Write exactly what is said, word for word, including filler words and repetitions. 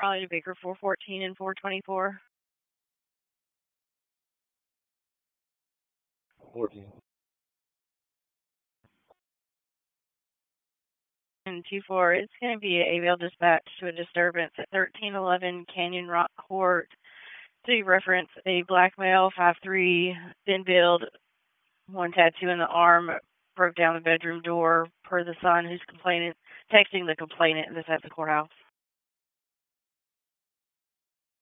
Raleigh to Baker, four fourteen and four twenty-four. fourteen. And two four, it's going to be a mail dispatch to a disturbance at thirteen eleven Canyon Rock Court. To reference, a black male, five three, thin build, one tattoo in the arm, broke down the bedroom door per the son who's complaining, texting the complainant. This at the courthouse.